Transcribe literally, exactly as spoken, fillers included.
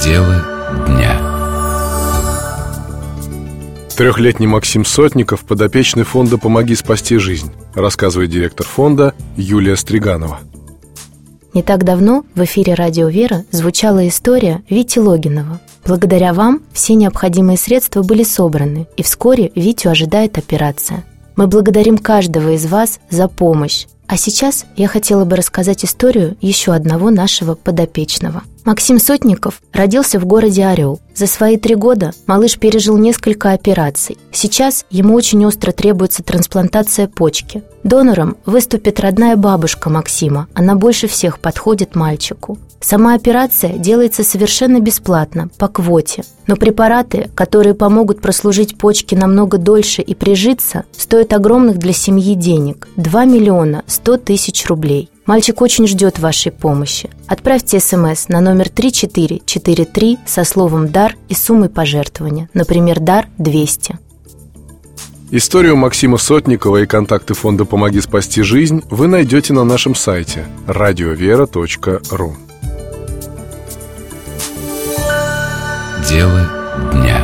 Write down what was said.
Дело дня. Трехлетний Максим Сотников подопечный фонда «Помоги спасти жизнь», рассказывает директор фонда Юлия Стриганова. Не так давно в эфире «Радио Вера» звучала история Вити Логинова. Благодаря вам все необходимые средства были собраны, и вскоре Витю ожидает операция. Мы благодарим каждого из вас за помощь. А сейчас я хотела бы рассказать историю еще одного нашего подопечного. Максим Сотников родился в городе Орел. За свои три года малыш пережил несколько операций. Сейчас ему очень остро требуется трансплантация почки. Донором выступит родная бабушка Максима. Она больше всех подходит мальчику. Сама операция делается совершенно бесплатно, по квоте. Но препараты, которые помогут прослужить почке намного дольше и прижиться, стоят огромных для семьи денег – два миллиона сто тысяч рублей. Мальчик очень ждет вашей помощи. Отправьте смс на номер три четыре четыре три со словом «дар» и суммой пожертвования, например, «дар двести». Историю Максима Сотникова и контакты фонда «Помоги спасти жизнь» вы найдете на нашем сайте радиовера точка ру. Дело дня.